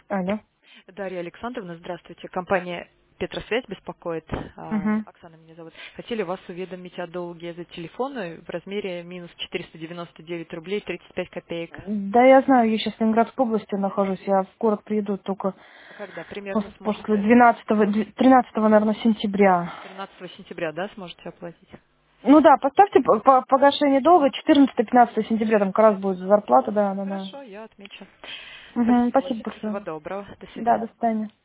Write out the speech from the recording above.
Алло. Дарья Александровна, здравствуйте. Компания «Петросвязь» беспокоит. Мгм. Оксана меня зовут. Хотели вас уведомить о долге за телефоны в размере минус 499 рублей 35 копеек. Да, я знаю, я сейчас в Ленинградской области нахожусь. Я в город приеду только А когда примерно после сможете? 12, 13, наверное, сентября. 13 сентября, да, сможете оплатить? Ну да, поставьте погашение долга 14-15 сентября, там как раз будет зарплата, да, да, да. Хорошо, я отмечу. Угу, Спасибо спасибо большое. Всего большое. доброго. До Да, до свидания. свидания.